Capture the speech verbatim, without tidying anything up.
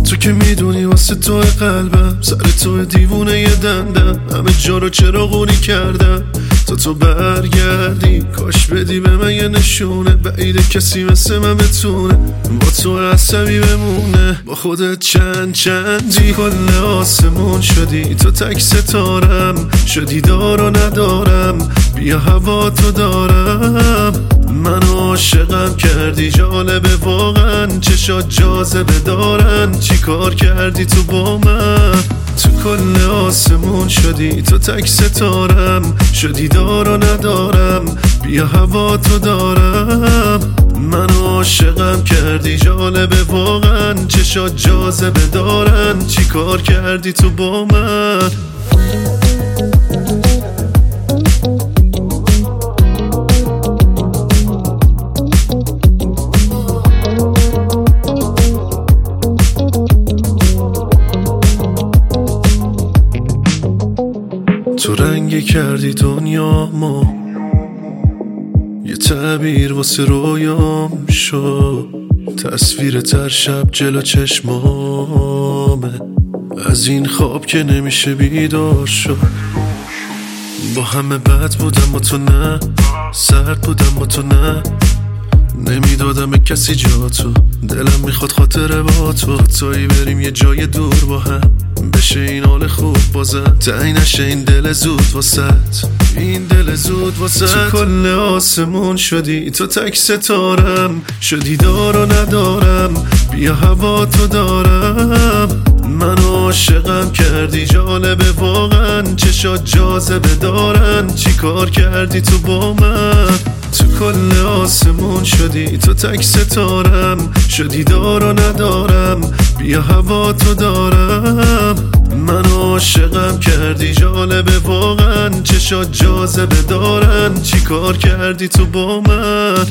تو که میدونی واسه تو قلبم سر تو دیوونه یه دندم، همه جا رو چراغونی کردم تا تو برگردی. کاش بدی به من یه نشونه، بعیده کسی مثل من بتونه با تو عصبی بمونه. با خودت چند چندی کل آسمون شدی، تو تک ستارم شدی دار و ندارم، بیا هوا تو دارم. منو عاشقم کردی، جالبه واقعا چشات جاذبه دارن. چی کار کردی تو با من؟ تو کل آسمون شدی، تو تک ستارم شدی دار و ندارم، بیا هوا تو دارم. منو عاشقم کردی، جالبه واقعا چشات جاذبه دارن. چی کار کردی تو با من؟ تو رنگی کردی دنیا ما، یه تعبیر واسه رویام شد. تصویر تر شب جلو چشمامه، از این خواب که نمیشه بیدار شد. با همه بد بودم با تو نه، سرد بودم با تو نه، نمیدادم به کسی جا تو. دلم میخواد خاطره با تو، تایی بریم یه جای دور با هم، بشه این حال خوب بازم. تعیین نشه این دل زود واسط، این دل زود واسط. تو کل آسمون شدی، تو تک ستارم شدی دار و ندارم، بیا هوا تو دارم. منو عاشقم کردی، جالبه واقعا چشات جاذبه دارن. چی کار کردی تو با من؟ تو کل آسمون شدی، تو تک ستارم شدی دار و ندارم، بیا هوا تو دارم. منو عاشقم کردی، جالبه واقعا چشات جاذبه دارن. چی کار کردی تو با من؟